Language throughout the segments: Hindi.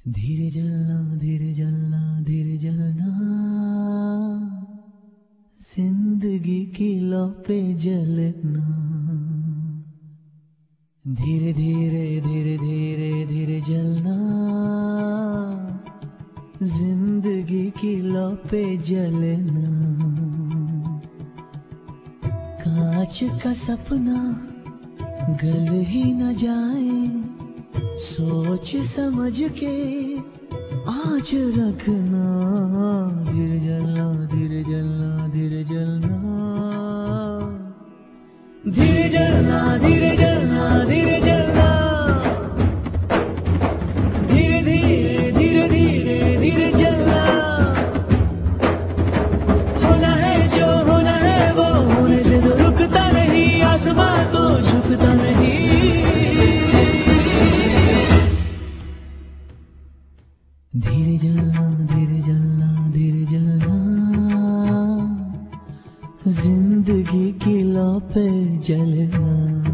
धीरे जलना धीरे जलना धीरे जलना, जिंदगी की लौ पे जलना। धीरे धीरे धीरे धीरे धीरे जलना, जिंदगी की लौ पे जलना। कांच का सपना गल ही न जाए, सोच समझ के आज रखना। धीरे जलना धीरे जलना धीरे जलना, धीरे जलना धीरे जलना धीरे जलना। धीरे धीरे धीरे धीरे धीरे जलना। होना है जो होना है वो होने से तो रुकता नहीं, आसमां तो झुकता नहीं। धीरे जलना धीरे जलना धीरे जलना, जिंदगी की लौ पे जलना।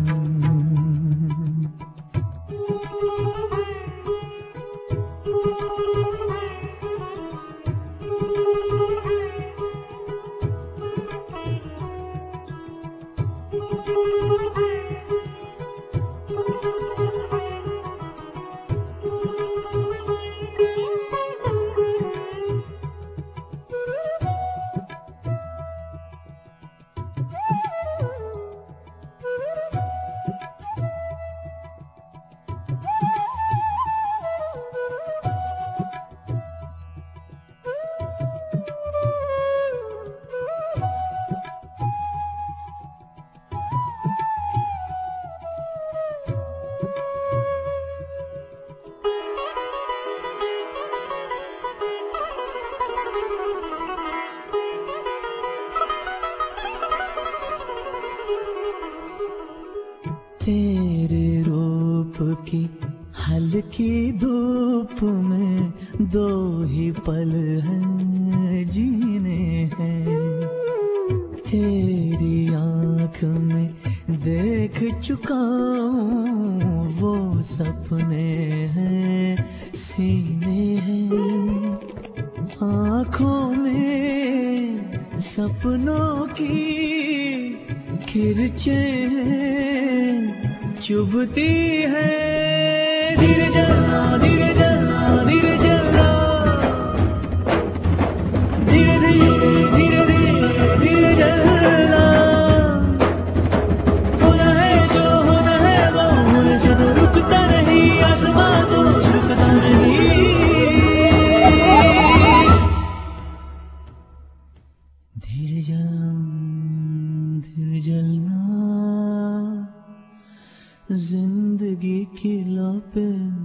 तेरे रूप की हल्की धूप में दो ही पल हैं जीने हैं। तेरी आँख में देख चुका हूँ वो सपने हैं सीने हैं। आँखों में सपनों की किरचें चुभती है। धीरे जलना धीरे जलना धीरे जलना, धीरे धीरे धीरे धीरे धीरे जलना। होना है जो होना है वो होने से तो रुकता नहीं, आसमां तो झुकता नहीं। धीरे जलना धीरे जलना, जिंदगी की लौ पे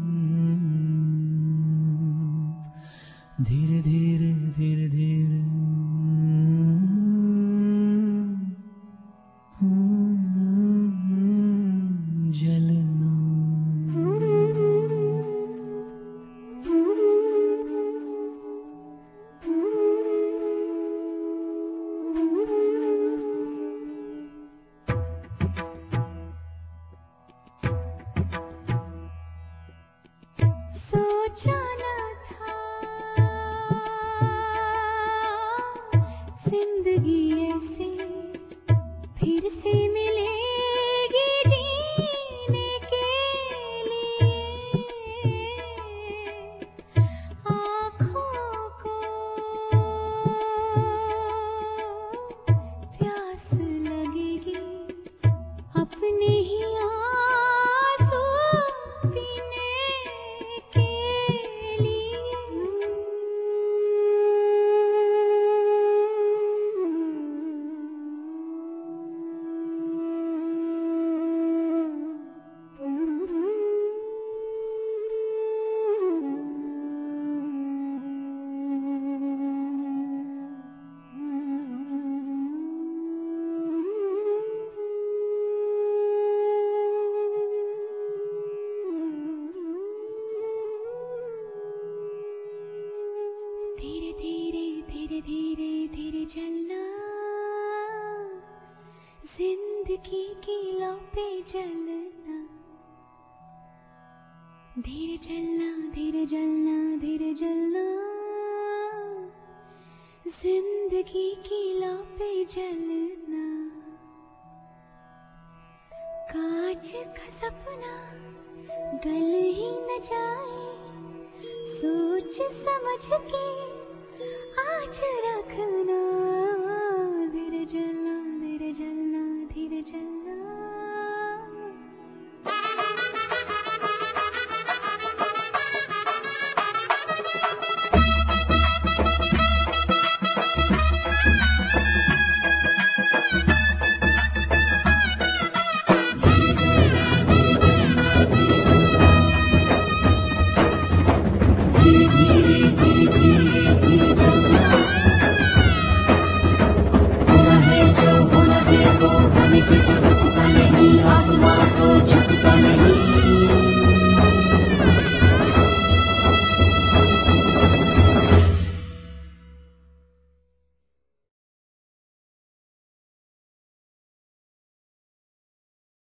धीरे धीरे धीरे धीरे जलना। जिंदगी ऐसे फिर से मिलेगी जीने के लिए, आँखों को प्यास लगेगी अपने ही आंसू पीने के लिए। धीरे धीरे धीरे धीरे धीरे जलना, जिंदगी की लौ पे जलना। धीरे जलना धीरे जलना जिंदगी की लौ पे जलना, कांच का सपना गल ही न जाए, सोच समझ के आज रखना।